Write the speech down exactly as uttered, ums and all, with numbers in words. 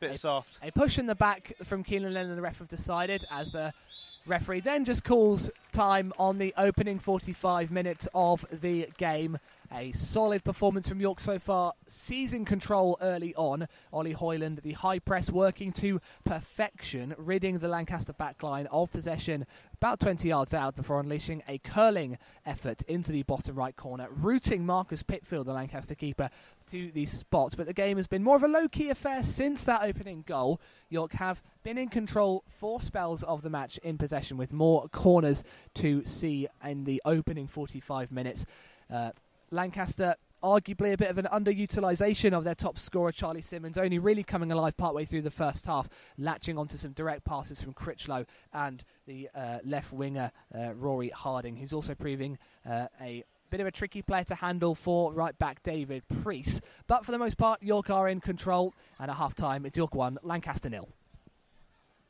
Bit a, soft. A push in the back from Keelan Lennon, the ref have decided, as the referee then just calls time on the opening forty-five minutes of the game. A solid performance from York so far, seizing control early on. Ollie Hoyland, the high press working to perfection, ridding the Lancaster backline of possession about twenty yards out before unleashing a curling effort into the bottom right corner, rooting Marcus Pitfield, the Lancaster keeper, to the spot. But the game has been more of a low-key affair since that opening goal. York have been in control for spells of the match in possession, with more corners to see in the opening forty-five minutes. Uh, Lancaster, arguably a bit of an underutilisation of their top scorer, Charlie Simmons, only really coming alive partway through the first half, latching onto some direct passes from Critchlow and the uh, left winger, uh, Rory Harding, who's also proving uh, a bit of a tricky player to handle for right back David Preece. But for the most part, York are in control, and at half time, it's York one, Lancaster nil.